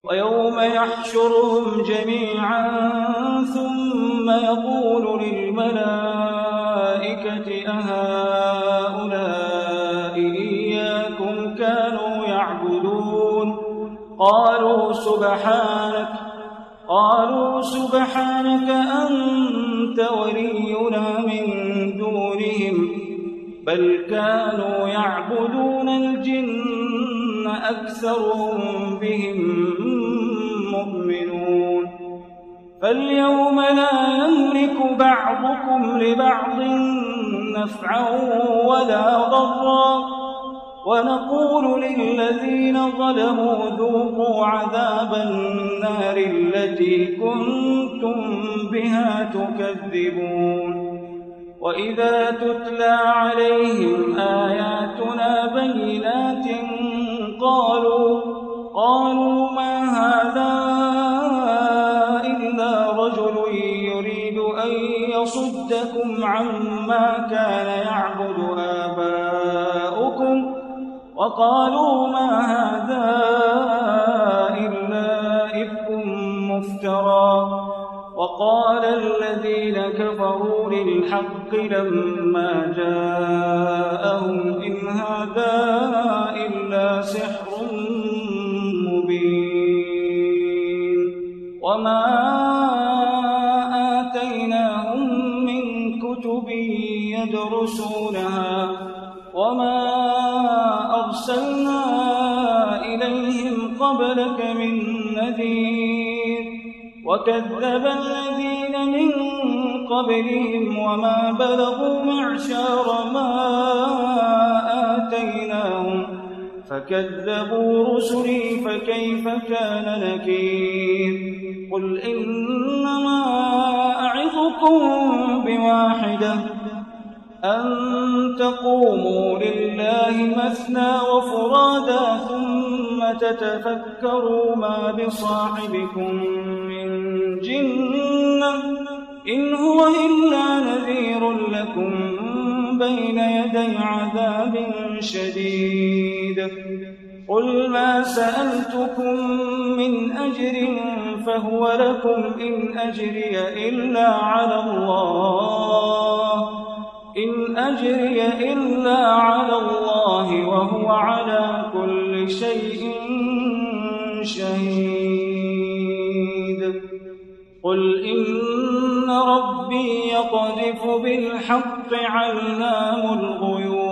ويوم يحشرهم جميعا ثم يقول للملائكة أهؤلاء إياكم كانوا يعبدون قالوا سبحانك أنت ولينا من دونهم بل كانوا يعبدون الجن أكثرهم بهم مؤمنون فاليوم لا يملك بعضكم لبعض نفعا ولا ضرا ونقول للذين ظلموا ذوقوا عذاب النار التي كنتم بها تكذبون وإذا تتلى عليهم آياتنا بينات قالوا ما هذا إلا رجل يريد أن يصدكم عما كان يعبد آباؤكم وقالوا ما هذا إلا إفك مفترى وقال الذين كفروا للحق لما جاءهم إن هذا إلا سحر مبين وما آتيناهم من كتب يدرسونها وما أرسلنا إليهم قبلك من نذير وكذب الذين من قبلهم وما بلغوا معشار ما آتيناهم فكذبوا رسلي فكيف كان نكير قل إنما أعظكم بواحدة أن تقوموا لله مثنى وفرادا ثم تتفكروا ما بصاحبكم من جنة إن هو إلا نذير لكم بين يدي عذاب شديد قل ما سألتكم من أجر فهو لكم إن أجري إلا على الله وهو على كل شيء شهيد قل إن ربي يقذف بالحق علام الغيوب